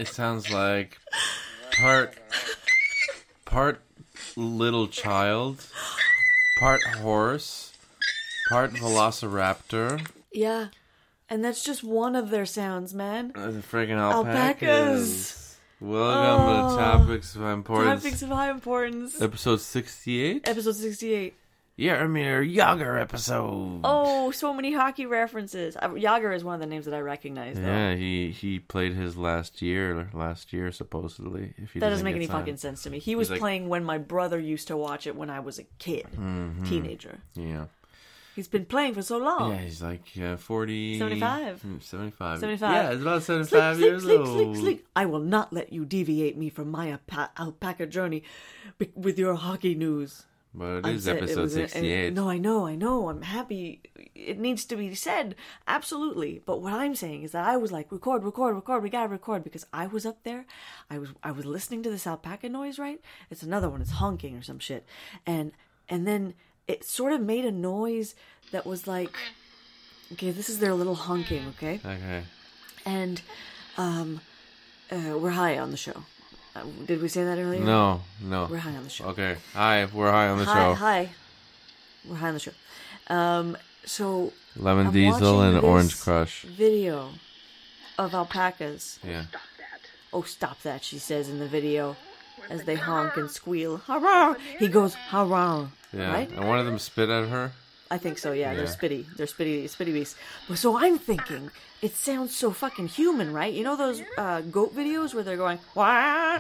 It sounds like part little child, part horse, part velociraptor. Yeah. And that's just one of their sounds, man. The friggin' alpacas. Alpacas. Welcome to Topics of High Importance. Topics of High Importance. Episode 68? Episode 68. Jaromir Jagr episode. Oh, so many hockey references. Jagr is one of the names that I recognize, though. Yeah, he played his last year supposedly. If he That doesn't make any signed. fucking sense to me. He was like, playing when my brother used to watch it when I was a kid. Teenager. Yeah. He's been playing for so long. Yeah, he's like 40... 75. 75. 75. Yeah, he's about 75 Sleek, years sleek, old. sleek, sleek. I will not let you deviate me from my alpaca journey with your hockey news. But it is episode 68. No, I know. I'm happy. It needs to be said. Absolutely. But what I'm saying is that I was like, record. We gotta record. Because I was up there. I was listening to this alpaca noise, right? It's another one. It's honking or some shit. And then it sort of made a noise that was like, okay, this is their little honking, okay? Okay. And we're high on the show. Did we say that earlier? No. We're high on the show. Okay. Hi, we're high on the show. Hi. We're high on the show. So Lemon I'm Diesel watching and Orange this Crush. video of alpacas. Yeah. Oh, stop that, she says in the video as they honk and squeal. Hurrah! He goes, hurrah. Yeah. Right? And one of them spit at her. I think so, yeah. They're Yeah. spitty. They're spitty beasts. But so I'm thinking, it sounds so fucking human, right? You know those goat videos where they're going, what,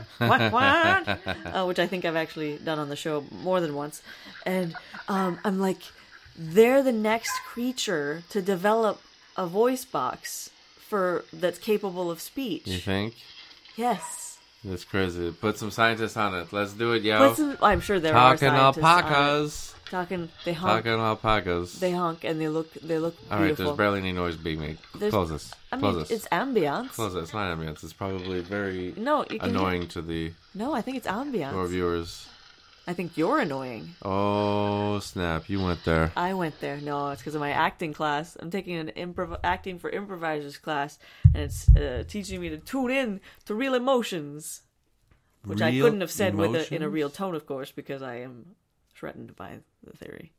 which I think I've actually done on the show more than once. And I'm like, they're the next creature to develop a voice box that's capable of speech. You think? Yes. That's crazy. Put some scientists on it. Let's do it, yo. I'm sure there Talking are scientists on it. alpacas. They honk. Talking alpacas. They honk and they look beautiful. All right, there's barely any noise being made. Close this. I Close mean, this. it's ambiance. Close it. It's not ambience. It's probably very No, you can annoying to No, I think it's ambiance. our viewers. I think you're annoying. Oh, snap. You went there. I went there. No, it's because of my acting class. I'm taking an acting for improvisers class, and it's teaching me to tune in to real emotions, which I Real couldn't have said in a emotions? real tone, of course, because I am threatened by the theory.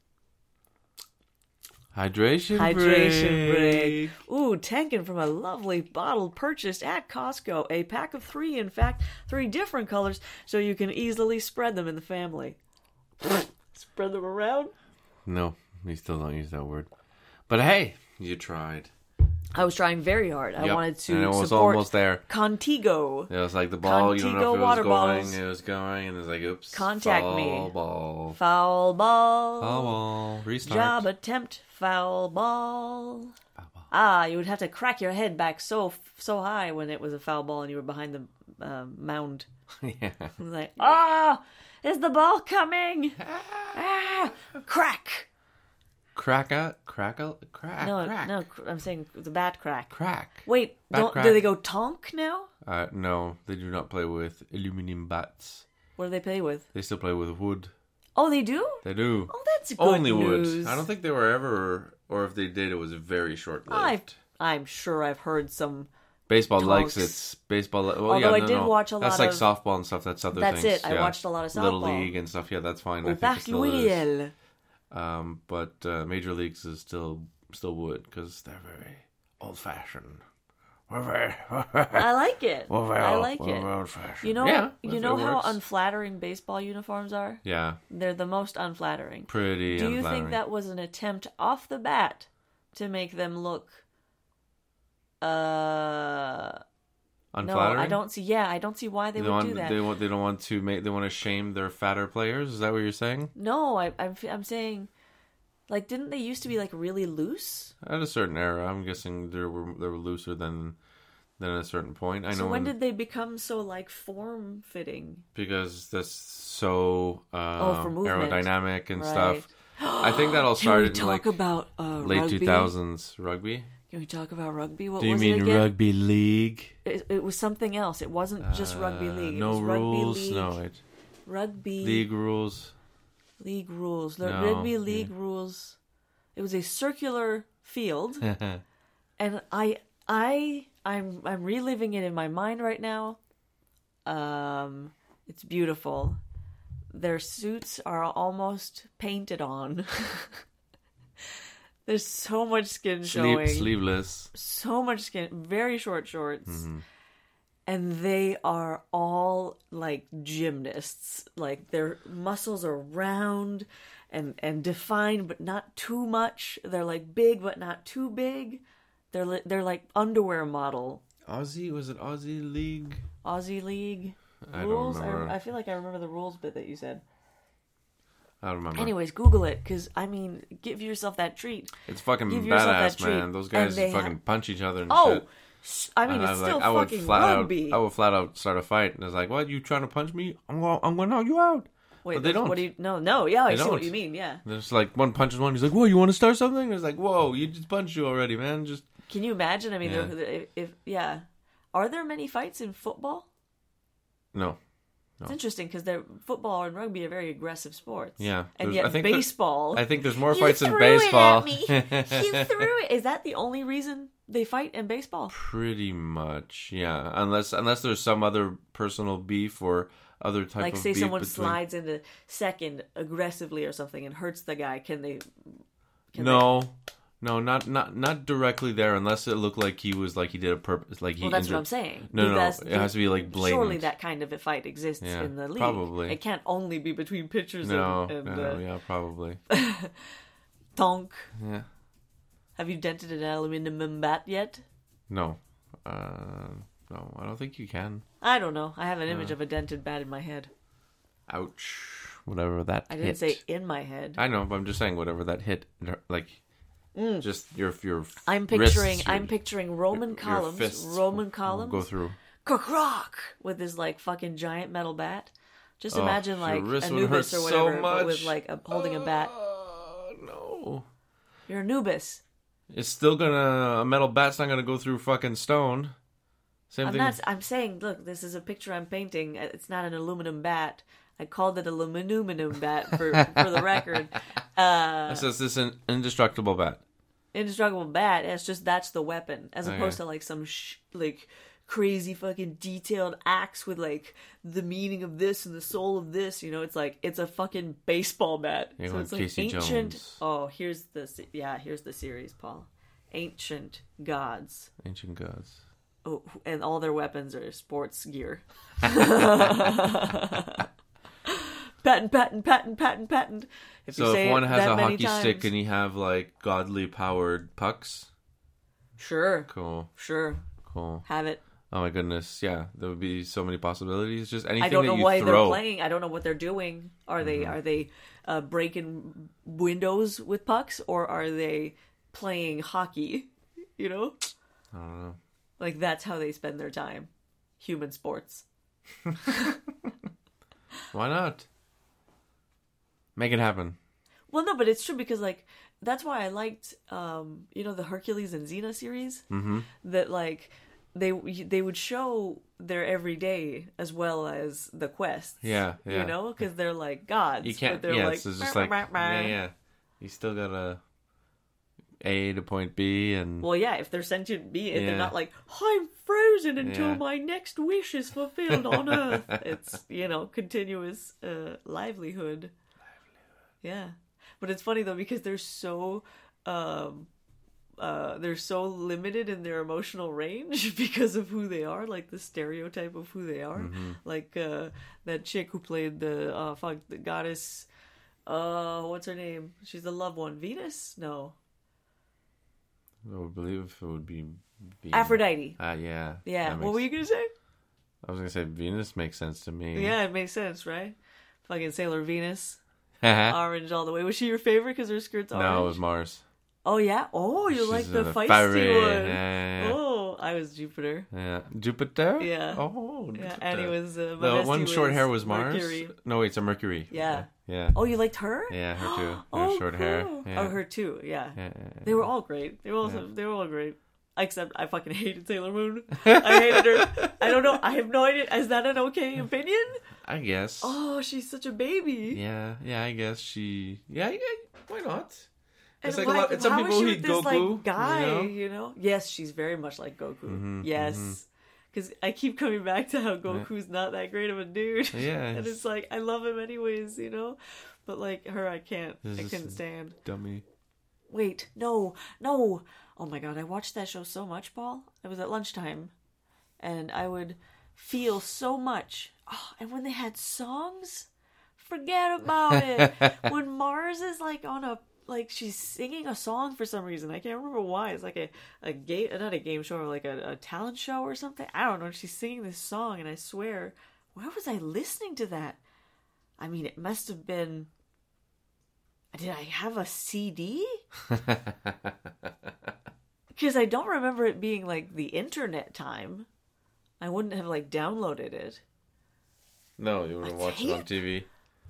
Hydration break. Ooh, tanking from a lovely bottle purchased at Costco. A pack of 3, in fact, 3 different colors, so you can easily spread them in the family. Spread them around? No, we still don't use that word. But hey, you tried. I was trying very hard. I Yep, wanted to and it was support almost there. Contigo. It was like the ball, you don't know if Contigo it was water going, bottles. it was going, and it was like, oops. Contact foul me. Ball. Foul ball. Foul ball. Restart. Job attempt. Foul ball. Ah, you would have to crack your head back so high when it was a foul ball and you were behind the mound. Yeah. Like, is the ball coming? Crack. Crack. No, Crack. no, I'm saying the bat crack. Crack. Wait, Bat crack. do they go tonk now? No, they do not play with aluminum bats. What do they play with? They still play with wood. Oh, they do? They do. Oh, that's good Only news. wood. I don't think they were ever, or if they did, it was very short-lived. I'm sure I've heard some. Baseball Tonks. likes it. Baseball. Well, Although yeah, I no, did no. watch a That's lot like of- softball and stuff. That's other That's things. it. I yeah. watched a lot of Little softball. league and stuff. Yeah, that's fine. I Au think it Parc still is. Louisville. But major leagues is still wood because they're very old-fashioned. We're very. I like it. We're very I old- like we're it. very old-fashioned. You know, Yeah, you if know it how works. unflattering baseball uniforms are? Yeah, They're the most unflattering. pretty. Do you unflattering. think that was an attempt off the bat to make them look unflattering? No, I don't see. Yeah, I don't see why they would do that. They don't want to make. They want to shame their fatter players. Is that what you're saying? No, I'm saying, like, didn't they used to be like really loose? At a certain era, I'm guessing they were looser than at a certain point. I know. So when did they become so like form fitting? Because that's so for movement. aerodynamic and Right. stuff. I think that all Can we started in talk like about late rugby? 2000s rugby. Can we talk about rugby? What Do you was mean it again? rugby league? It was something else. It wasn't just rugby league. It No was rules. Rugby league, No, it rugby league rules. league rules. The No, rugby league rules. It was a circular field, and I I'm reliving it in my mind right now. It's beautiful. Their suits are almost painted on. There's so much skin showing. Sleeveless. So much skin. Very short shorts. And they are all like gymnasts. Like their muscles are round and defined, but not too much. They're like big, but not too big. They're like underwear model. Was it Aussie League? Aussie League. I Rules? don't remember. I feel like I remember the rules bit that you said. I don't remember. Anyways, Google it, because, I mean, give yourself that treat. It's fucking Give yourself badass, that treat. man. Those guys And they fucking punch each other and Oh! shit. I mean, And it's I was still like, fucking rugby. I would flat out start a fight. And I was like, what, you trying to punch me? I'm going to knock you out. Wait, but they don't. What do you... No, yeah, I They see what don't. you mean, yeah. There's like one punches one. He's like, whoa, you want to start something? And it's like, whoa, you just punched you already, man. Just Can you imagine? I mean, Yeah. yeah. Are there many fights in football? No. It's interesting, because football and rugby are very aggressive sports. Yeah. And There's- yet I think baseball... I think there's more You fights in threw baseball. It at me. You threw it. Is that the only reason they fight in baseball? Pretty much, yeah. Unless there's some other personal beef or other type Like, of say beef someone between... slides into second aggressively or something and hurts the guy. Can they? No, not directly there, unless it looked like he was like he did a purpose, like he. Well, that's injured... what I'm saying. No, it has to be like blatant. Surely that kind of a fight exists Yeah, in the league. probably. It can't only be between pitchers No, and yeah, probably. Tonk. Yeah. Have you dented an aluminum bat yet? No, no, I don't think you can. I don't know. I have an image of a dented bat in my head. Ouch! Whatever that. I didn't say in my head. I know, but I'm just saying whatever that hit, like. Just your I'm picturing Roman columns. fists Roman columns. go through. Croc with his like fucking giant metal bat. Just Oh, imagine your like wrist would Anubis hurt or so whatever, but with much. like holding a bat. No. You're Anubis. It's still a metal bat's not gonna go through fucking stone. Same thing. I'm saying, look, this is a picture I'm painting. It's not an aluminum bat. I called it a aluminum bat for the record. It says this an indestructible bat. Indestructible bat. It's just that's the weapon, as Okay. opposed to like some like crazy fucking detailed axe with like the meaning of this and the soul of this. You know, it's like it's a fucking baseball bat. You're So like it's like Casey ancient. Jones. Oh, here's the series, Paul. Ancient gods. Ancient gods. Oh, and all their weapons are sports gear. Patent. If you So say if one it has that a many hockey times, stick, can he have like godly powered pucks? sure, Cool. have it. Oh my goodness, yeah, there would be so many possibilities. Just anything I don't know that you why throw. they're playing. I don't know what they're doing. Are they breaking windows with pucks, or are they playing hockey? You know, I don't know. like that's how they spend their time. Human sports. Why not? Make it happen. Well, no, but it's true because like that's why I liked the Hercules and Xena series. Mm-hmm. That like they would show their everyday as well as the quests. Yeah. You know, because they're like gods. You can't. But they're Yeah, like, it's just like yeah. You still gotta A to point B and Well, yeah, if they're sentient beings, Yeah. they're not like I'm frozen until Yeah. my next wish is fulfilled on Earth. It's continuous livelihood. Yeah, but it's funny though because they're so limited in their emotional range because of who they are, like the stereotype of who they are. Mm-hmm. Like that chick who played the goddess. What's her name? She's the love one. Venus? No. I would believe it would be Aphrodite. Yeah. Yeah. that What makes- were you gonna say? I was gonna say Venus makes sense to me. Yeah, it makes sense, right? Fucking Sailor Venus, no, orange all the way. Was she your favorite because her skirt's orange? it was Mars. Oh yeah. Oh, you like She's the a feisty fiery- one. Yeah. Oh, I was Jupiter. Yeah. Jupiter? Yeah. Oh, Yeah, Jupiter. and it was The Modesty one short hair was Mars? Mercury. No, wait, it's a Mercury. Yeah. Yeah. Oh, you liked her? Yeah, her too. Her Oh, short hair. cool. Yeah. Oh, her too. Yeah. Yeah. They were all great. They were all great. Except I fucking hated Sailor Moon. I hated her. I don't know. I have no idea. Is that an okay opinion? I guess. Oh, she's such a baby. Yeah, I guess she... Yeah, why not? It's And like a why- lot- it's some how people is she who with eat this, Goku, like, guy, you know? you know? Yes, she's very much like Goku. Yes. Because I keep coming back to how Goku's not that great of a dude. Yeah, And it's like, I love him anyways, you know? But, like, her, I can't. This I is couldn't stand. dummy. Wait, no. Oh my god, I watched that show so much, Paul. It was at lunchtime. And I would feel so much. Oh, and when they had songs, forget about it. When Mars is like on a, like she's singing a song for some reason. I can't remember why. It's like a game, not a game show, or like a talent show or something. I don't know. She's singing this song, and I swear, where was I listening to that? I mean, it must have been. Did I have a CD? Because I don't remember it being like the internet time. I wouldn't have like downloaded it. No, you would have watched it on TV.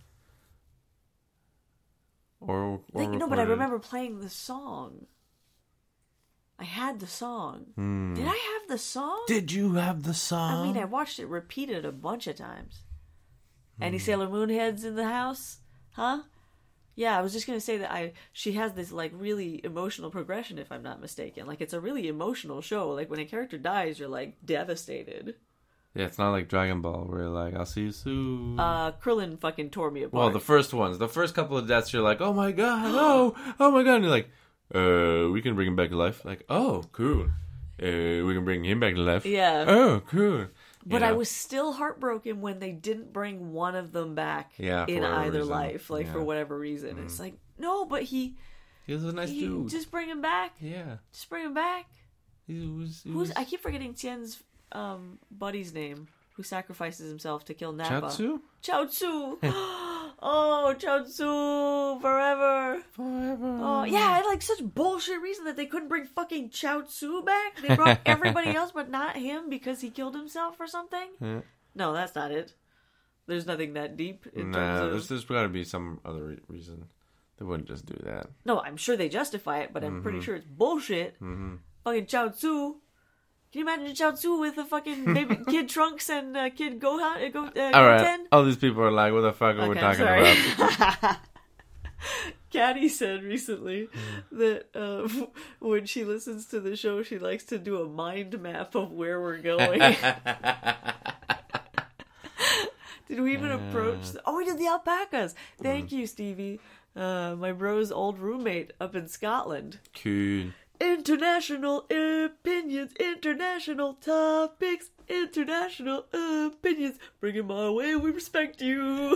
Or No, but I remember playing the song. I had the song. Did I have the song? Did you have the song? I mean, I watched it repeated a bunch of times. Any Sailor Moon heads in the house? Huh? Yeah, I was just gonna say that she has this like really emotional progression, if I'm not mistaken. Like it's a really emotional show. Like when a character dies, you're like devastated. Yeah, it's not like Dragon Ball where you're like, I'll see you soon. Krillin fucking tore me apart. Well, the first ones. The first couple of deaths, you're like, oh my god, oh my god. And you're like, we can bring him back to life. Like, oh, cool. We can bring him back to life. Yeah. Oh, cool. But I was still heartbroken when they didn't bring one of them back in either reason. life, like for whatever reason. It's like, no, but he was a nice dude. Just bring him back. Yeah. Just bring him back. He was... I keep forgetting Tien's buddy's name, who sacrifices himself to kill Nappa. Chaozu. Oh, Chaozu forever. Oh, yeah, I had like such bullshit reason that they couldn't bring fucking Chaozu back. They brought everybody else but not him because he killed himself or something. Yeah. No, that's not it. There's nothing that deep in terms of... there's got to be some other reason. They wouldn't just do that. No, I'm sure they justify it, but I'm pretty sure it's bullshit. Fucking Chaozu. Can you imagine Chaozu with a fucking baby kid Trunks and kid Gohan? All right, all these people are like, what the fuck are we talking about? Caddy said recently that when she listens to the show, she likes to do a mind map of where we're going. Did we even approach... we did the alpacas. Thank you, Stevie. My bro's old roommate up in Scotland. Cool. International opinions, international topics, international opinions. Bring it my way, we respect you.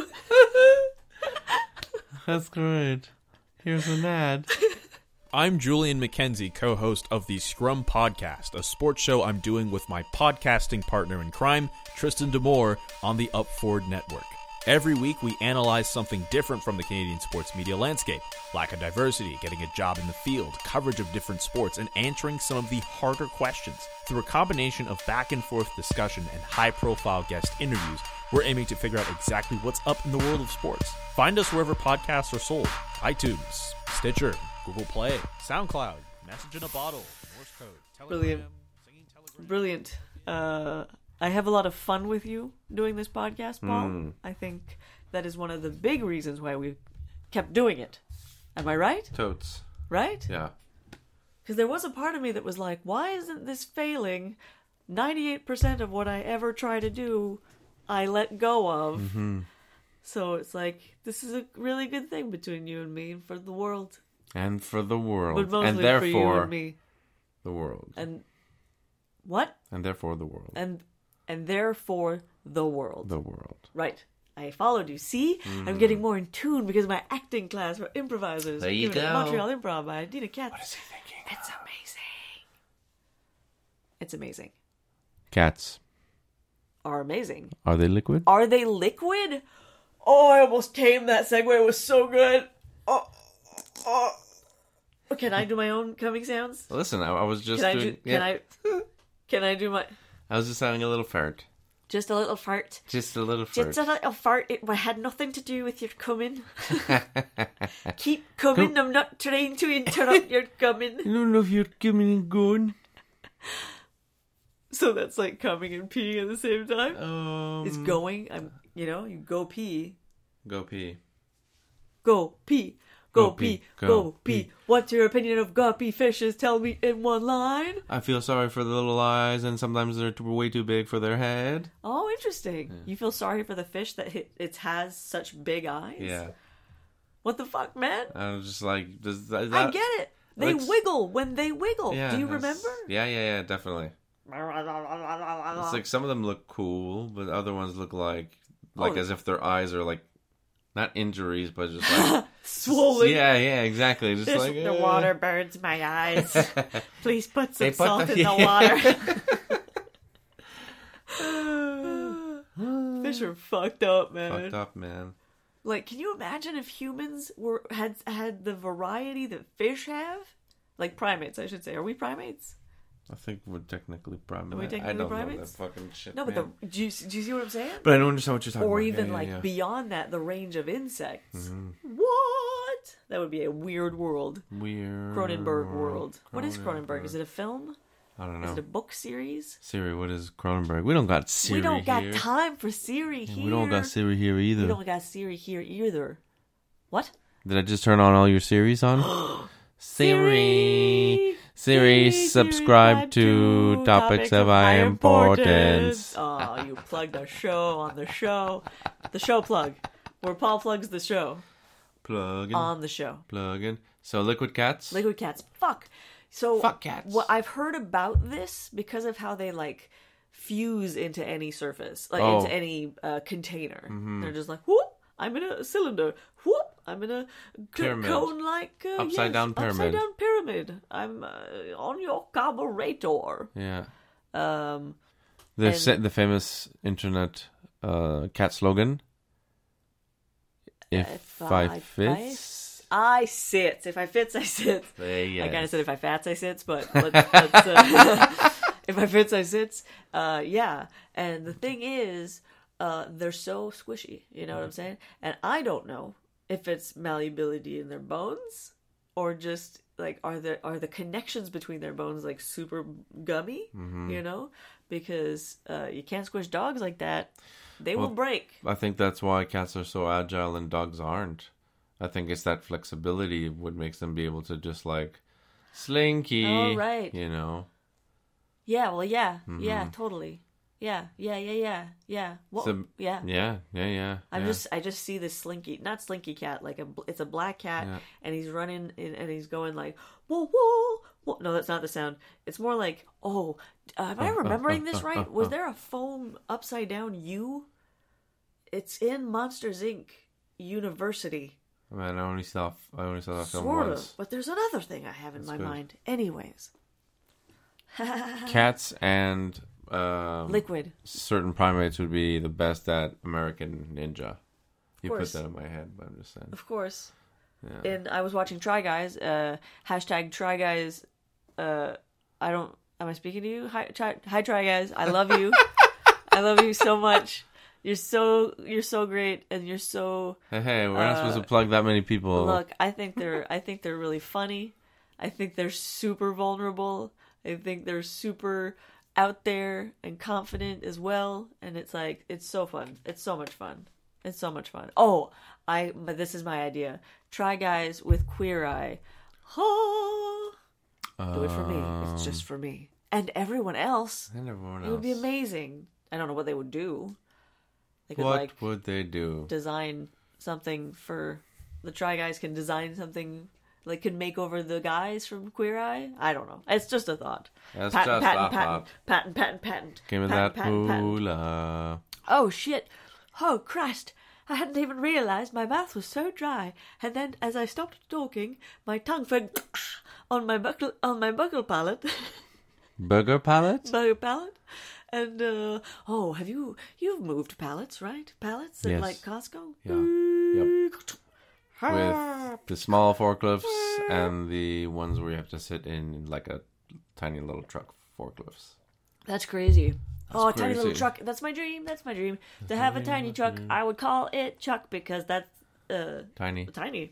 That's great. Here's an ad. I'm Julian McKenzie, co-host of the Scrum Podcast, a sports show I'm doing with my podcasting partner in crime, Tristan D'Amour, on the Upford Network. Every week, we analyze something different from the Canadian sports media landscape. Lack of diversity, getting a job in the field, coverage of different sports, and answering some of the harder questions. Through a combination of back-and-forth discussion and high-profile guest interviews, we're aiming to figure out exactly what's up in the world of sports. Find us wherever podcasts are sold. iTunes, Stitcher, Google Play, SoundCloud, Message in a Bottle, Morse Code, Telegram, Brilliant. Singing Telegram. Brilliant. I have a lot of fun with you doing this podcast, Paul. I think that is one of the big reasons why we kept doing it. Am I right? Totes. Right? Yeah. Because there was a part of me that was like, why isn't this failing? 98% of what I ever try to do, I let go of. Mm-hmm. So it's like, this is a really good thing between you and me and for the world. And for the world. But mostly and therefore, for you and me. the world. And what? And therefore the world. And therefore the world. The world. Right. I followed you. See? I'm getting more in tune because of my acting class for improvisers. There you Given at go. Montreal Improv by Dina Katz. What is he thinking? It's amazing. It's amazing. Cats. Are amazing. Are they liquid? Are they liquid? Oh, I almost came. That segue was so good. Oh. Can I do my own coming sounds? Listen, I was just doing... Can I do my... I was just having a little fart. Just a little fart. Just a little fart. Just a little fart. It had nothing to do with your coming. Keep coming. I'm not trying to interrupt your coming. I don't know if you're coming and going. So that's like coming and peeing at the same time? It's going. You go pee. Go pee. Go pee. Go pee, pee, go go pee. pee. What's your opinion of guppy fishes? Tell me in one line. I feel sorry for the little eyes, and sometimes they're way too big for their head. Oh, interesting. You feel sorry for the fish that it has such big eyes? Yeah. What the fuck, man? I was just like, is I that... get it. They looks- wiggle when they wiggle. Yeah, Do you that's- remember? Yeah, definitely. It's like some of them look cool, but other ones look like as if their eyes are like not injuries, but just like swollen. Yeah, exactly. Just like The water burns my eyes. Please put some They put salt the- in the water. Fish are fucked up, man. fucked up, man. Like, can you imagine if humans had the variety that fish have? Like primates, I should say. Are we primates? I think we're technically primates. Are we technically I don't primates? know that fucking shit. No, but man. do you see what I'm saying? But I don't understand what you're talking Or about. even Yeah. beyond that, the range of insects. Mm-hmm. What? That would be a weird world. Weird. Cronenberg world. What is Cronenberg? Is it a film? I don't Is know. it a book series? Siri, what is Cronenberg? We don't got Siri We don't got here. time for Siri here. We don't got Siri here either. We don't got Siri here either. What? Did I just turn on all your series on? Siri, subscribe to Topics of High Importance. Oh, you plugged our show on the show. The show plug. Where Paul plugs the show. Plug in. On the show. Plug in. So, Liquid Cats? Liquid cats. Fuck. So, Fuck cats. What I've heard about this because of how they fuse into any surface, Oh. into any container. They're just like, whoop, I'm in a cylinder. Whoop, I'm in a Pyramid. cone-like Upside down pyramid. Upside down pyramid. I'm on your carburetor. Yeah. And- The famous internet cat slogan. If I fits. I sits. If I fits, I sits. Yes. I kind of said if I fats, I sits, but let's if I fits, I sits. Yeah. And the thing is, they're so squishy. You know what I'm saying? And I don't know if it's malleability in their bones or just are the connections between their bones super gummy? You know, because you can't squish dogs like that. They will break. I think that's why cats are so agile and dogs aren't. I think it's that flexibility what makes them be able to just slinky. Oh, right. You know. Yeah, well, yeah, totally. Yeah. Well, So- yeah. Yeah. I just see this slinky, not slinky cat, it's a black cat, Yeah. and he's running and he's going whoa, whoa, whoa. No, that's not the sound. It's more am I remembering this right? Was there a foam upside down U? It's in Monsters Inc. University. Man, I only saw that film Sort once. of, but there's another thing I have in my good. mind. Anyways, Cats and liquid. certain primates would be the best at American Ninja. You put course. that in my head, but I'm just saying. Of course. Yeah. And I was watching Try Guys. Hashtag Try Guys. Am I speaking to you? Hi, Try Guys. I love you. I love you so much. You're so great, and you're so. Hey, we're not supposed to plug that many people. Look, I think they're really funny. I think they're super vulnerable. I think they're super out there and confident as well. And it's so fun. It's so much fun. It's so much fun. Oh, but this is my idea. Try Guys with Queer Eye. Oh, do it for me. It's just for me. And everyone else. And everyone else. It would be amazing. I don't know what they would do. They could What would they do? design something for the Try Guys can design something can make over the guys from Queer Eye. I don't know. It's just a thought. That's Patent, just patent, a thought. patent. Give me Patent, that patent, patent. moolah. Oh shit! Oh Christ! I hadn't even realized my mouth was so dry. And then, as I stopped talking, my tongue went on my buckle palate. Burger palette? Butter pallet. And you've moved pallets, right? Pallets at Yes. Costco? Yeah. Yep. With the small forklifts and the ones where you have to sit in a tiny little truck forklifts. That's crazy. A tiny little crazy. truck. That's my dream. To have a tiny truck. I would call it Chuck because that's Tiny. tiny.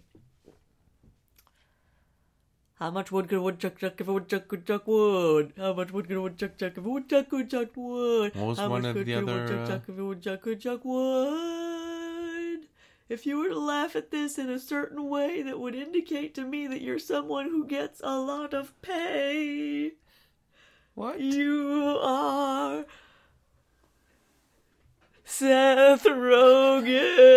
How much wood could a woodchuck chuck if a woodchuck could chuck wood? How much wood could a woodchuck chuck if a woodchuck could chuck wood? What was How one much of wood the could a other, woodchuck chuck if a woodchuck could chuck wood? if you were to laugh at this in a certain way that would indicate to me that you're someone who gets a lot of pay, What? you are Seth Rogen.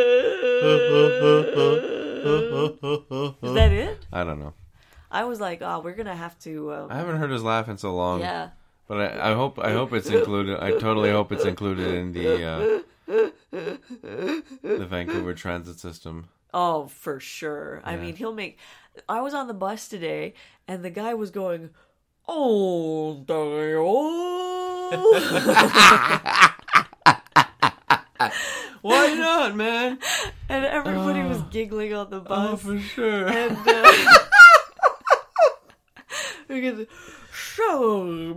Is that it? I don't know. I was like, oh, we're gonna have to. I haven't heard his laugh in so long. Yeah. But I hope it's included. I totally hope it's included in the Vancouver transit system. Oh, for sure. I Yeah. mean, he'll make. I was on the bus today, and the guy was going, "Oh, Why not, man? and everybody was giggling on the bus. Oh, for sure. And because so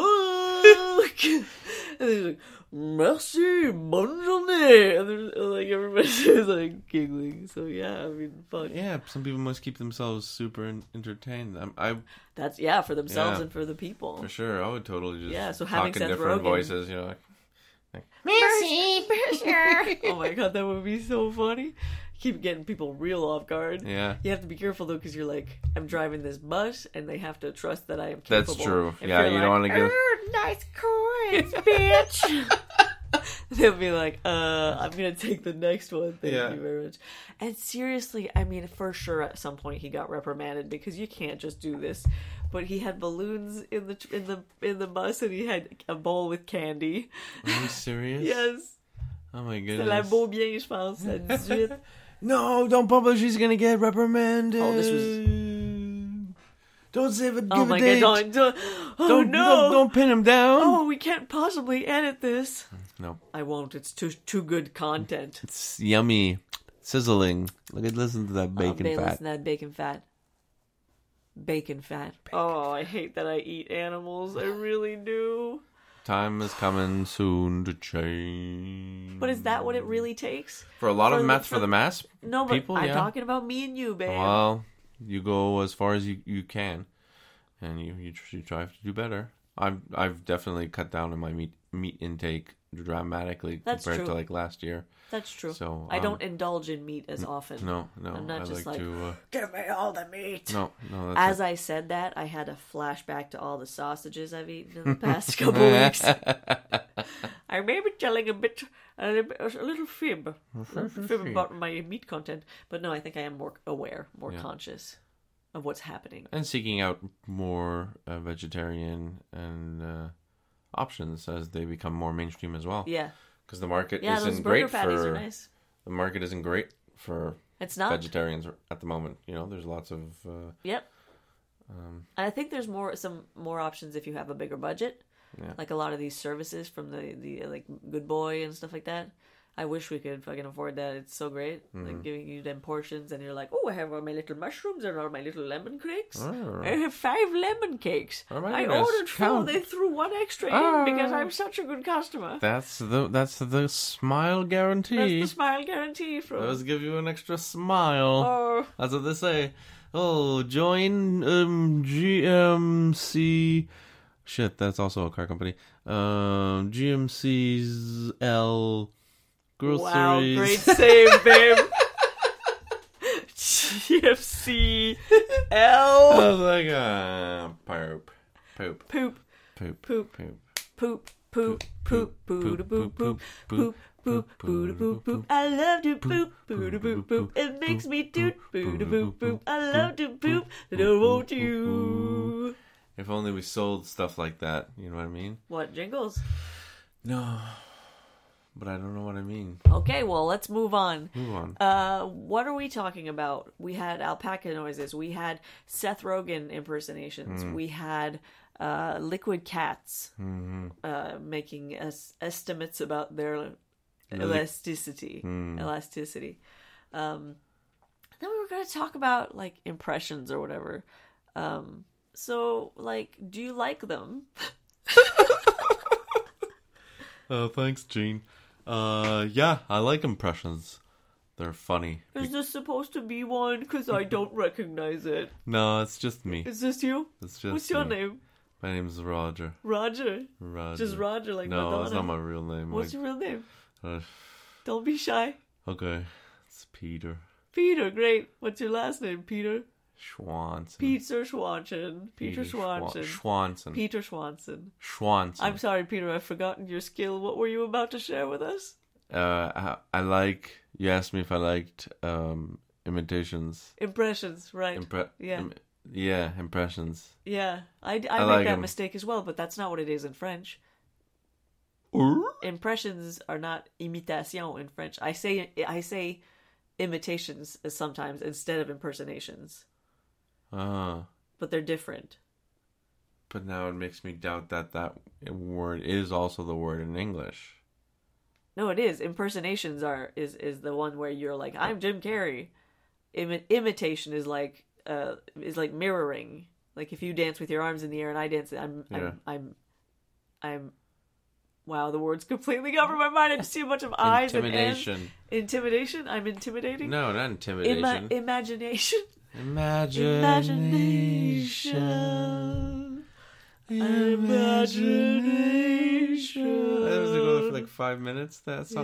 and he's like, merci, bonne journée, and there's, like everybody is like giggling. So yeah, I mean, fun. Yeah, some people must keep themselves super entertained. That's for themselves Yeah. and for the people. For sure, I would totally just So talk having in Seth different Rogen. voices, you know. Like, Oh my god, that would be so funny. Keep getting people real off guard. yeah, You have to be careful though, because you're like, I'm driving this bus, and they have to trust that I am that's capable. true. If Yeah, you're you don't want to give. nice coins, bitch. They'll be like, I'm gonna take the next one. Thank Yeah. you very much. And seriously, I mean, for sure, at some point he got reprimanded because you can't just do this. But he had balloons in the bus, and he had a bowl with candy. Are you serious? Yes, Oh my c'est la goodness. beau bien, je pense. À 18. No, don't publish. He's gonna get reprimanded. Oh, this was- Don't save it. Give Oh a my date. god! Don't, no! Don't pin him down. Oh, we can't possibly edit this. No, I won't. It's too good content. it's yummy, sizzling. Listen to that bacon Listen fat. to that bacon fat. Bacon fat. Oh, I hate that I eat animals. I really do. Time is coming soon to change. But is that what it really takes? For a lot for of the- math for- for the mass No, but people, I'm yeah. talking about me and you, babe. Well, you go as far as you can, and you try to do better. I've definitely cut down on my meat intake dramatically That's compared to true. like last year. That's true. So, I don't indulge in meat as often. No, I'm not I just like like, to. give me all the meat. No, that's As I said that, I had a flashback to all the sausages I've eaten in the past couple weeks. I may be telling a little fib about my meat content, but no, I think I am more aware, more conscious of what's happening. and seeking out more vegetarian and options as they become more mainstream as well. Yeah, Because the market those isn't burger great patties for are nice. the market isn't great for It's not. vegetarians at the moment. You know, there's lots of Yep. And I think there's some more options if you have a bigger budget. Yeah. Like a lot of these services from the like Good Boy and stuff like that. I wish we could fucking afford that. It's so great. Like giving you them portions and you're like, oh, I have all my little mushrooms and all my little lemon cakes. Oh. I have 5 lemon cakes. Oh my I goodness. ordered 4. Count. They threw 1 extra Oh. in because I'm such a good customer. That's the smile guarantee. That's the smile guarantee from. Those give you an extra smile. Oh, That's what they say. Oh, join GMC. Shit, that's also a car company. GMC's L groceries. wow, great save, babe. GFC L I was like, poop. poop. Poop. Poop. Poop. Poop, poop, poop, poop, poop, poop, poop, poop, poop, poop, poop. I love to poop, poop, poop, poop. It makes me toot, poop, poop, poop. I love to poop, and I want you. If only we sold stuff like that. You know what I mean? What jingles? No. But I don't know what I mean. Okay, well, let's move on. Move on. What are we talking about? We had alpaca noises. We had Seth Rogen impersonations. We had liquid cats making estimates about their elasticity. Elasticity. Then we were going to talk about like impressions or whatever. So, like, do you like them? Thanks, Gene. Yeah, I like impressions. They're funny. Is this supposed to be one? Because I don't recognize it. No, it's just me. Is this you? It's just What's your me. name? My name's Roger. Roger. Roger. Just Roger, like No, Madonna. that's not my real name. What's your real name? Uh, Don't be shy. okay. It's Peter Peter, great. What's your last name, Peter? Schwanson. Peter Schwanson. Peter Schwanson. Schwanson. Peter Schwanson. Schwanson. I'm sorry, Peter, I've forgotten your skill. What were you about to share with us? I like. You asked me if I liked imitations. Impressions, right. Yeah, impressions. Yeah, I make like that 'em. mistake as well, but that's not what it is in French. Impressions are not imitation in French. I say imitations sometimes instead of impersonations. But they're different. But now it makes me doubt that word is also the word in English. No, it is. Impersonations is the one where you're like, I'm Jim Carrey. Imitation is like mirroring. Like if you dance with your arms in the air and I dance, I'm. Wow, the words completely got from my mind. I just see a bunch of eyes and N's. Intimidation. I'm intimidating. No, not intimidation. Imagination. Imagination. That was going for like 5 minutes. That song.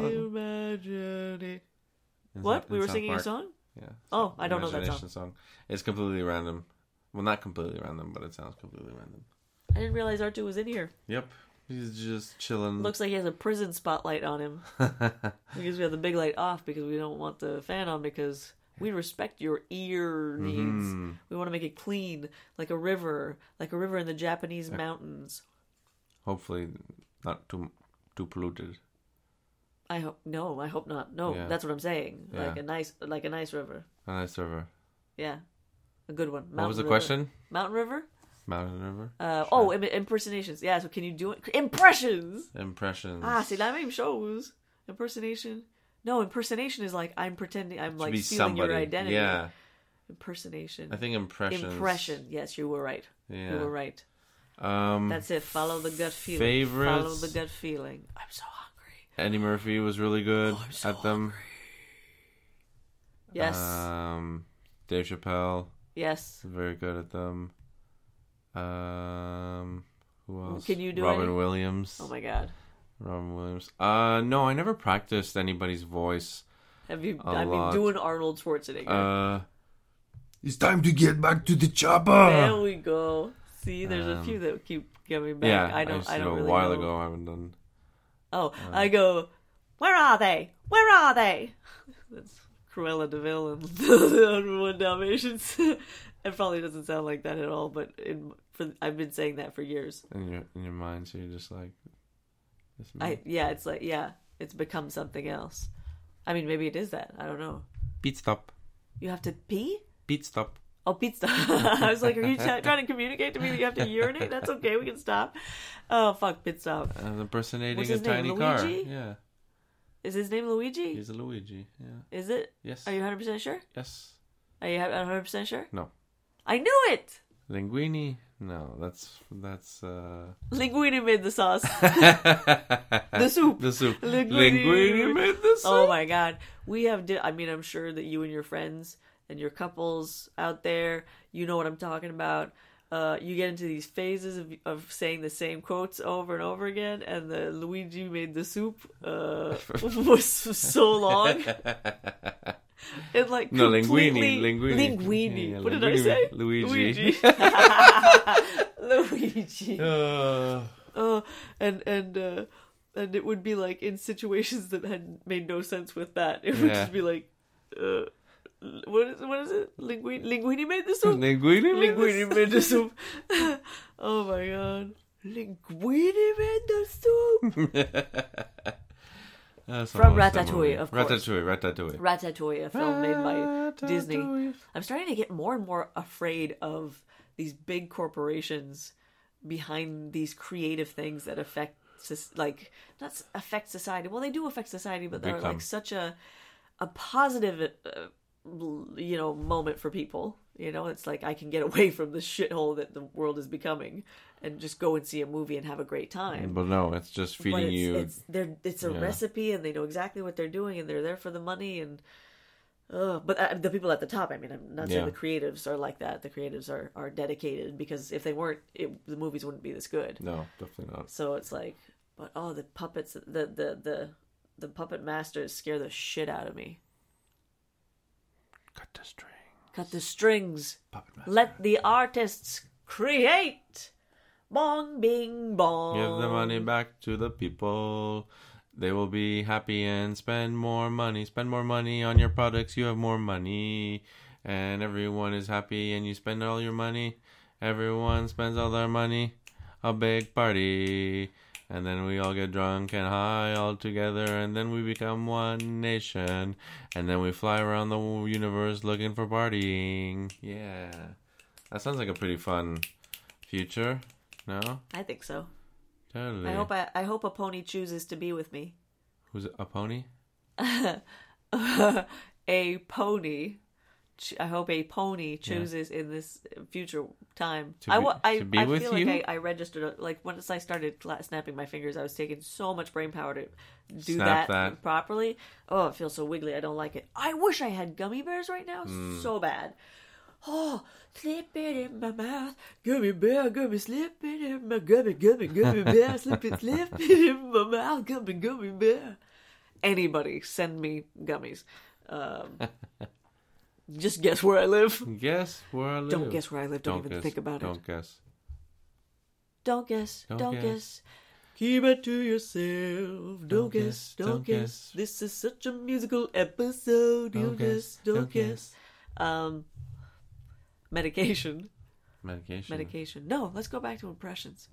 What? We were singing a song? Yeah. Oh, I don't know that song. It's completely random. Well, not completely random, but it sounds completely random. I didn't realize Artu was in here. Yep. He's just chilling. Looks like he has a prison spotlight on him. Because we have the big light off because we don't want the fan on because we respect your ear needs. Mm-hmm. We want to make it clean, like a river in the Japanese mountains. Hopefully not too polluted. I hope not. No, Yeah. that's what I'm saying. Yeah. Like a nice river. A nice river. Yeah. A good one. What was the River. question? Mountain river? Mountain river? Impersonations. Yeah, so can you do it? Impressions! Impressions. C'est la même chose. Impersonation. No, impersonation is like I'm pretending, I'm like be stealing somebody. your identity. Yeah. Impersonation. I think impressions. Impression. Yes, you were right. Yeah. You were right. That's it. Follow the gut feeling. Favorites? Follow the gut feeling. I'm so hungry. Eddie Murphy was really good I'm so at them. Yes. Dave Chappelle Yes. very good at them. Who else? Can you do Robin any? Williams. Oh my god. Robin Williams. No, I never practiced anybody's voice. Have you? A lot. Doing Arnold Schwarzenegger. It's time to get back to the chopper. There we go. See, there's a few that keep coming back. Yeah, I don't really a while know. ago. I haven't done. Oh, I go. Where are they? Where are they? That's Cruella de Vil and the 101 Dalmatians. It probably doesn't sound like that at all, but I've been saying that for years. In your mind, so you're just like. It's become something else. I mean, maybe it is that. I don't know. Pit stop. You have to pee? Pit stop. Oh, pizza. I was like, are you trying to communicate to me that you have to urinate? That's okay, we can stop. Oh, fuck, pit stop. Impersonating What's a his name, tiny car. Luigi? Yeah. Is his name Luigi? He's a Luigi, yeah. Is it? Yes. Are you 100% sure? Yes. Are you 100% sure? No. I knew it! Linguini? No, that's Linguini made the sauce. The soup. The soup. Linguini made the soup. Oh my god. We have, I'm sure that you and your friends and your couples out there, you know what I'm talking about. You get into these phases of saying the same quotes over and over again, and the Luigi made the soup was so long. It like no, completely... Linguini. Yeah, what did I say? Luigi. Luigi. And it would be like in situations that had made no sense with that. It would just be like, what is it? Linguini made the soup. Linguini made the soup. Oh my god. Linguini made the soup. From Ratatouille, of course. Ratatouille, a film made by Disney. I'm starting to get more and more afraid of these big corporations behind these creative things that affect, not affect society. Well, they do affect society, but they're like such a positive, moment for people. It's like I can get away from the shithole that the world is becoming and just go and see a movie and have a great time. But no, it's just feeding you. It's a recipe, and they know exactly what they're doing, and they're there for the money. And but the people at the top, I'm not saying the creatives are like that. The creatives are dedicated, because if they weren't, the movies wouldn't be this good. No, definitely not. So it's like, but the puppets, the puppet masters scare the shit out of me. the string. Cut the strings. Puppet master. Let the artists create. Bong, bing, bong. Give the money back to the people. They will be happy and spend more money. Spend more money on your products. You have more money. And everyone is happy and you spend all your money. Everyone spends all their money. A big party. And then we all get drunk and high all together. And then we become one nation. And then we fly around the universe looking for partying. Yeah. That sounds like a pretty fun future. No? I think so. Totally. I hope a pony chooses to be with me. Who's it? A pony? A pony. I hope a pony chooses in this future time. To be with feel you? like I registered, like once I started snapping my fingers, I was taking so much brain power to do Snap that properly. Oh, it feels so wiggly. I don't like it. I wish I had gummy bears right now so bad. Oh, slip it in my mouth, gummy bear, gummy, slip it in my gummy bear, slip it in my mouth, gummy bear. Anybody, send me gummies. Just guess where I live. Guess where I live. Don't guess where I live. Don't even guess. think about Don't it. guess. Don't guess. Don't Don't guess. guess. Keep it to yourself. Don't guess. Don't Don't guess. guess. This is such a musical episode. Don't Don't guess. guess. Don't Don't guess. Medication. Medication. Medication. No, let's go back to impressions.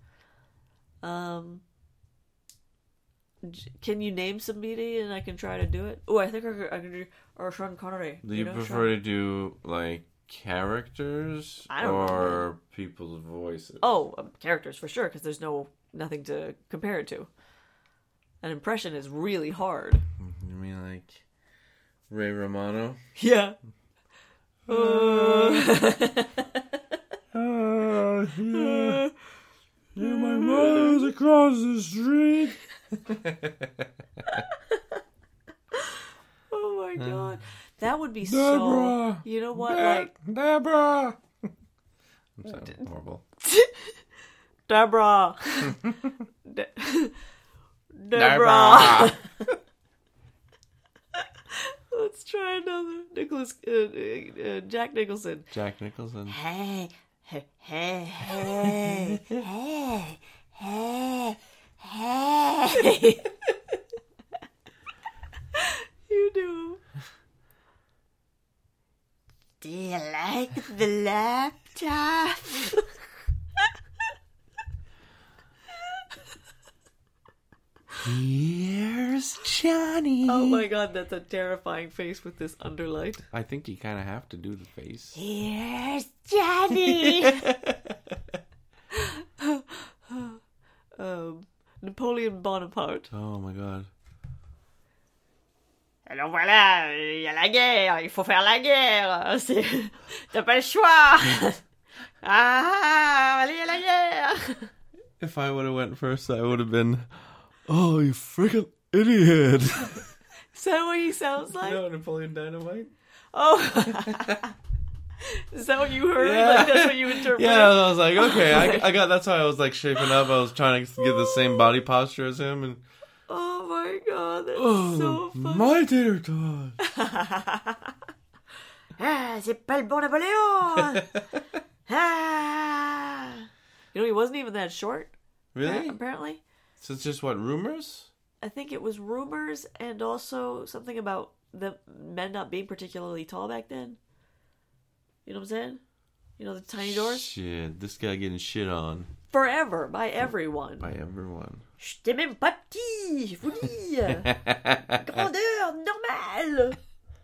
Can you name somebody and I can try to do it? Oh, I think I can do Sean Connery. Do you prefer to do like characters I don't or people's voices? Oh, characters for sure, because there's nothing to compare it to. An impression is really hard. You mean like Ray Romano? Yeah. Yeah, my mother's across the street. Oh my god. That would be Deborah! so... You know what? Like... Deborah! I'm sorry, horrible. Deborah! Deborah! Let's try another. Jack Nicholson. Jack Nicholson. Hey, hey, hey, hey, hey, hey, hey. You do. Do you like the laptop? Here's Johnny. Oh my god, that's a terrifying face with this underlight. I think you kind of have to do the face. Here's Johnny. Napoleon Bonaparte. Oh my god. Alors voilà, il y a la guerre, il faut faire la guerre. T'as pas le choix. Allez à la guerre. If I would have went first, I would have been, oh, you freaking idiot. Is that what he sounds like? No, Napoleon Dynamite. Oh. Is that what you heard? Yeah. Like, that's what you interpreted? Yeah, I was like, okay, I got. That's why I was like shaping up. I was trying to get the same body posture as him, and Oh my god, that's so funny. my tater tot. Ah, c'est pas le bon Napoléon. Ah. You know, he wasn't even that short. Really? Apparently. So it's just what, rumors? I think it was rumors and also something about the men not being particularly tall back then. You know what I'm saying? You know, the tiny doors? Shit, this guy getting shit on Forever, by everyone. by everyone. Je t'ai même pas petit, je vous dis. Grandeur normale.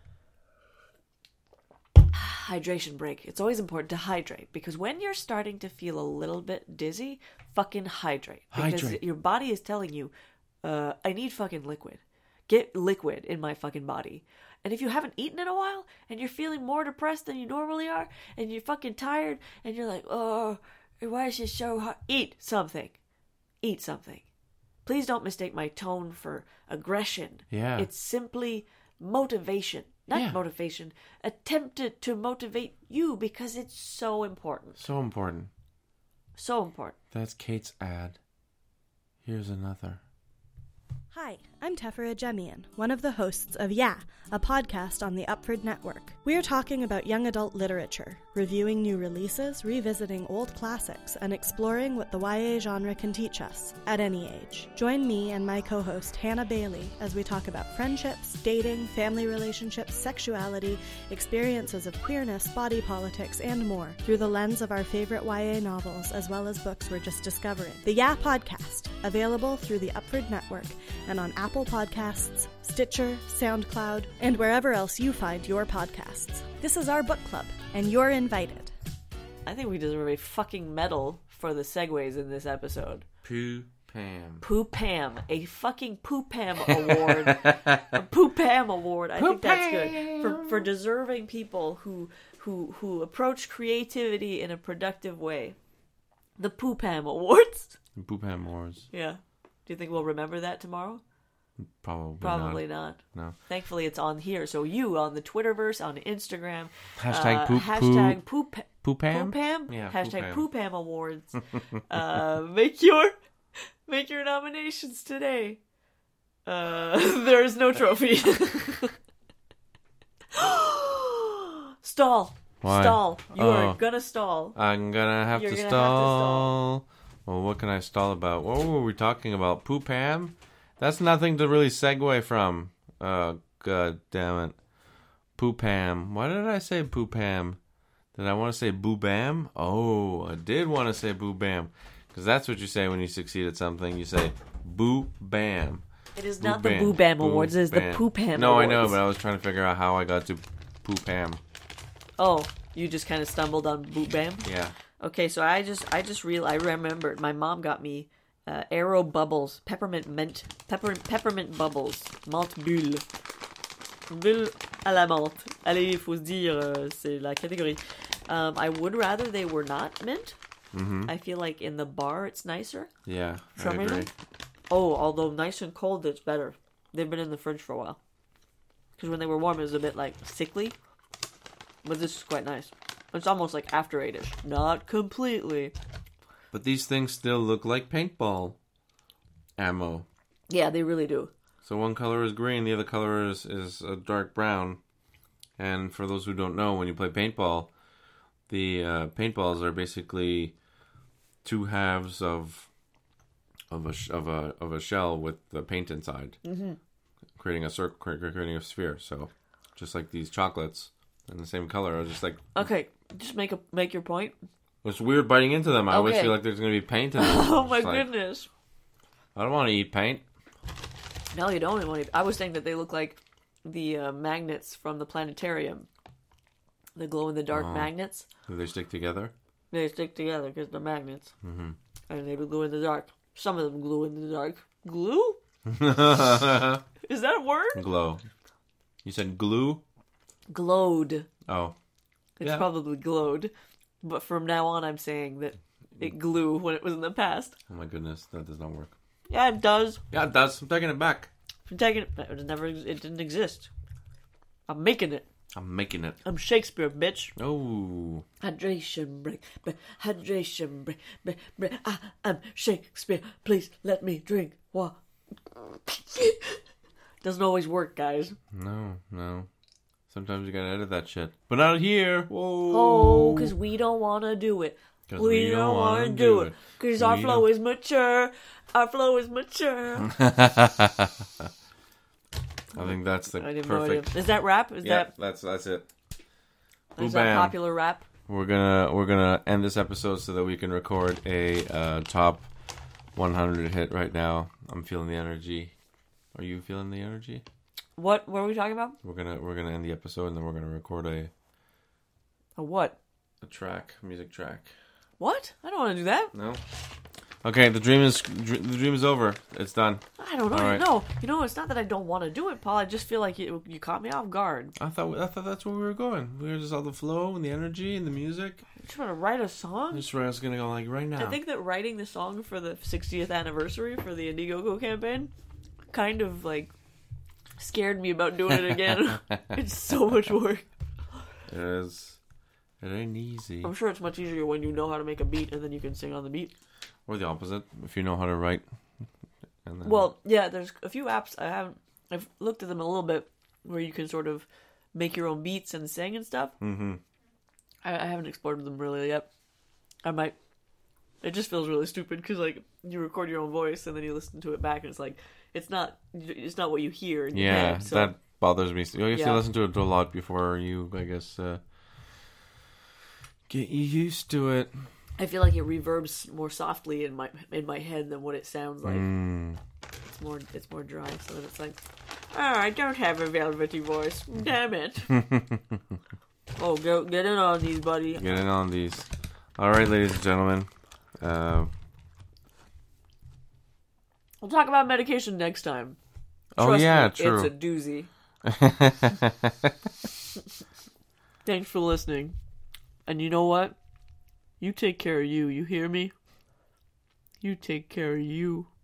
Hydration break. It's always important to hydrate because when you're starting to feel a little bit dizzy, fucking hydrate. Because Hydrate. your body is telling you, I need fucking liquid. Get liquid in my fucking body. And if you haven't eaten in a while and you're feeling more depressed than you normally are and you're fucking tired and you're like, oh, why is this so hot? Eat something. Eat something. Please don't mistake my tone for aggression. Yeah. It's simply motivation. Not Yeah. motivation. Attempted to motivate you because it's so important. So important. So important. That's Kate's ad. Here's another. Hi, I'm Tefera Jemian, one of the hosts of Yeah, a podcast on the Upford Network. We are talking about young adult literature, reviewing new releases, revisiting old classics, and exploring what the YA genre can teach us at any age. Join me and my co-host Hannah Bailey as we talk about friendships, dating, family relationships, sexuality, experiences of queerness, body politics, and more through the lens of our favorite YA novels as well as books we're just discovering. The Yeah Podcast, available through the Upford Network and on Apple Podcasts, Stitcher, SoundCloud, and wherever else you find your podcasts. This is our book club, and you're invited. I think we deserve a fucking medal for the segues in this episode. Poo Pam. Poo Pam. A fucking Poo Pam award. A Poo Pam award. I think that's good. For deserving people who approach creativity in a productive way. The Poo Pam Awards. Poo Pam Wars. Yeah. Do you think we'll remember that tomorrow? Probably not. No. Thankfully, it's on here. So you on the Twitterverse, on Instagram, Hashtag Poo Pam. Poo Pam? Yeah. Hashtag Poo Pam Awards. Make your nominations today. There is no trophy. Stall. Why? Stall. You are gonna stall. I'm gonna have You're to gonna stall. Well, what can I stall about? What were we talking about? Poo Pam? That's nothing to really segue from. Oh, god damn it. Poo Pam. Why did I say Poo Pam? Did I want to say Boo Bam? Oh, I did want to say Boo Bam. Because that's what you say when you succeed at something. You say Boo Bam. It is not the Boo Bam Awards. It is the Poo Pam No, Awards. I know, but I was trying to figure out how I got to Poo Pam. Oh, you just kind of stumbled on Boo Bam? Yeah. Okay, so I remembered my mom got me Aero Bubbles, peppermint bubbles, menthe bulle à la menthe. Allez, il faut se dire, c'est la catégorie. I would rather they were not mint. Mm-hmm. I feel like in the bar it's nicer. Yeah, I Some agree. reason. Oh, although nice and cold, it's better. They've been in the fridge for a while. Because when they were warm, it was a bit like sickly. But this is quite nice. It's almost like After 8-ish. Not completely. But these things still look like paintball ammo. Yeah, they really do. So one color is green, the other color is a dark brown. And for those who don't know, when you play paintball, the paintballs are basically two halves of a shell with the paint inside, creating a circle, creating a sphere. So just like these chocolates in the same color, are just like Okay, just make your point. it's weird biting into them. I always Okay. feel like there's going to be paint in them. Oh my It's like, goodness. I don't want to eat paint. No, you don't want to. I was saying that they look like the magnets from the planetarium. The glow-in-the-dark magnets. Do they stick together? They stick together because they're magnets. Mm-hmm. And they glue in the dark. Some of them glue in the dark. Glue? Is that a word? Glow. You said glue? Glowed. Oh. It's Yeah. probably glowed. But from now on, I'm saying that it glue when it was in the past. Oh my goodness, that does not work. Yeah, it does. Yeah, it does. I'm taking it back. I'm taking it. It didn't exist. I'm making it. I'm making it. I'm Shakespeare, bitch. Oh. Hydration break. Hydration break. I'm Shakespeare. Please let me drink water. Doesn't always work, guys. No. Sometimes you gotta edit that shit. But not here. Whoa. Oh, because we don't want to do it. 'Cause We don't want to do it. Because our flow is mature. Our flow is mature. I think that's the I have no idea. perfect. Is that rap? Is Yeah, that that's it. is Bam. that popular rap? We're gonna end this episode so that we can record a top 100 hit right now. I'm feeling the energy. Are you feeling the energy? What were we talking about? We're gonna end the episode and then we're gonna record a what? music track. What? I don't want to do that. No. Okay, the dream is over. It's done. I don't know. All right. No, it's not that I don't want to do it, Paul. I just feel like you caught me off guard. I thought that's where we were going. We were just all the flow and the energy and the music. You just want to write a song? This is where I was gonna go like right now. I think that writing the song for the 60th anniversary for the Indiegogo campaign kind of like scared me about doing it again. It's so much work. It is. It ain't easy. I'm sure it's much easier when you know how to make a beat and then you can sing on the beat. Or the opposite. If you know how to write And then, Well, yeah, there's a few apps I've looked at them a little bit where you can sort of make your own beats and sing and stuff. mm-hmm. I haven't explored them really yet. I might. It just feels really stupid because like you record your own voice and then you listen to it back and it's like it's not what you hear in your Yeah, head. So that bothers me. You have Yeah. to listen to it a lot before you, I guess, get used to it. I feel like it reverbs more softly in my head than what it sounds like. It's more dry. So then it's like, oh, I don't have a velvety voice. Damn it. Oh, get in on these, buddy. Get in on these. All right, ladies and gentlemen. We'll talk about medication next time. Oh, Trust yeah, me, true. It's a doozy. Thanks for listening. And you know what? You take care of you. You hear me? You take care of you.